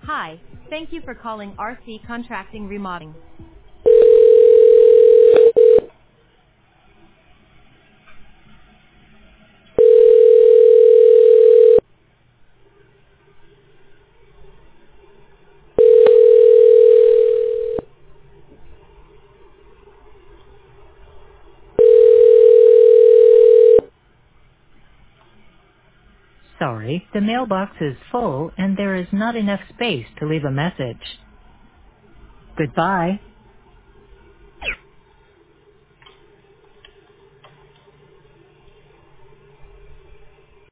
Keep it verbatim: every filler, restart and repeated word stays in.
Hi, thank you for calling R C Contracting Remodeling. Sorry, the mailbox is full and there is not enough space to leave a message. Goodbye.